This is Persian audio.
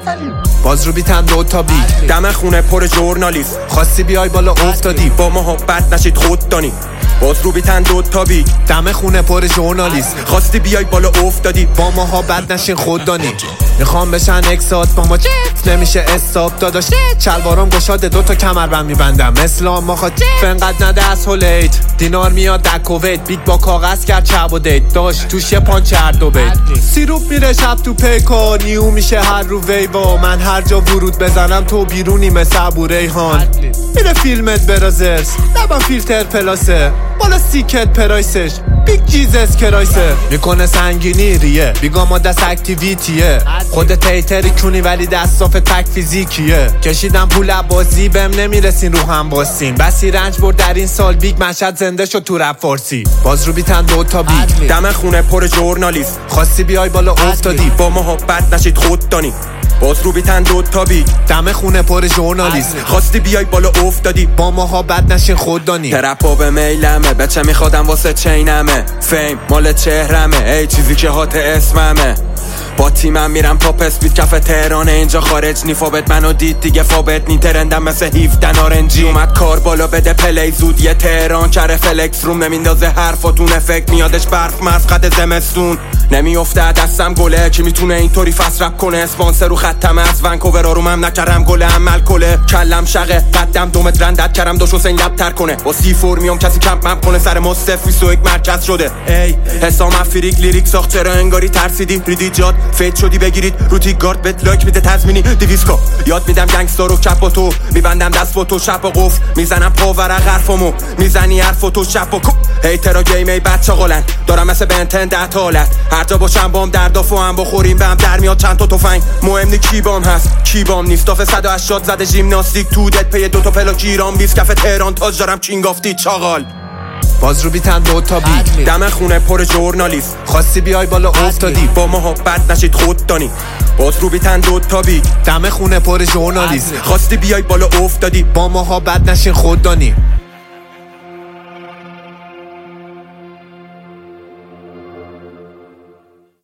باز رو بیتن دو تا بیت دم خونه پر ژورنالیست، خواستی بیای بالا افتادی با محبت نشید خود دانی. باز رو بیتن دو تا بیت دم خونه پر ژورنالیست خواستی بیای بالا افتادی با محبت نشین خوددانی. میخوام بشن اکسات با ما نمیشه استاپ داداش. چلوارم گشاده دو تا کمربند میبندم اسلام ماخواد فنقدر نده از هولیت دینار میاد در کویت بیت با کاغذ کرد چب و دیت داشت توش یه پان چرد و بیت سیروپ میره شب تو پیکا نیو میشه هر رو ویوا من هر جا ورود بزنم تو بیرونی مثل ابو ریحان میره فیلمت برازرز نبا فیلتر پلاسه بالا سیکت پرایسش بیگ جیزس کرایسه میکنه سنگینی ریه بیگا ما دست اکتیویتیه خودت هیتری کونی ولی دستاف تک فیزیکیه کشیدم پول بازی بهم نمیرسین رو هم باسین بسی رنج برد در این سال بیگ مشهد زنده شد تو رپ فارسی باز رو بیتن دو تا بیت دم خونه پر ژورنالیست خواستی بیای بالا افتادی با محبت نشید خود دانی. باز رو بیتن دو تا بیت دم خونه پر ژورنالیست خواستی بیای بالا افتادی با محبت نشین خوددانی. ترپا به میلمه بچه میخوادم واسه چینمه فیم مال چهرمه ای چیزی که هات اسممه با تیمم میرم پاپ اسپید کف تهرانه اینجا خارج نی فابت منو دید دیگه فابت نی ترندم مثل 17 نارنجی اومد کار بالا بده پلی زود یه تهران کره فلکس روم نمیندازه حرفاتون افکت میادش برف مرف قد زمستون نمیافته دستم گله کی میتونه اینطوری فست رپ کنه اسپانسر رو ختم از ونکوور رومم نکردم گل عمل کله کلم شقه قدم دومت رندت کردم دوش حسین لب تر کنه با سی فور میام کسی کمپ مپ کنه سر ما 021 مرکز شده ای حسام افریک لیریک ساخت چرا انگاری ترسیدی ریدی جاد فیت شدی بگیرید روتی گارد بت لایک میده تضمینی دیویسکو یاد میدم گنگستر رو کپ با تو میبندم دست با تو شب و قفل میزنم پاورق حرفمو میزنی حرف تو شب و هیترا گیم ای بچا قلن دارم مثل بنتن 10 تا حالت هر جا باشم بام دردافو هم بخوریم بهم در میاد چند تا تفنگ مهم نی کی بام هست کی بام نیست داف 180 زده ژیمناستیک تو دت پی دو تا پلاک ایران 20 کف تهران تاج دارم کینگ آف دی چاغال باز رو بیتن دو تا بیت دم خونه پر ژورنالیست خواستی بیای بالا افتادی با محبت نشید خود دانی. باز رو بیتن دو تا بیت دم خونه پر ژورنالیست خواستی بیای بالا افتادی با محبت نشین خوددانی.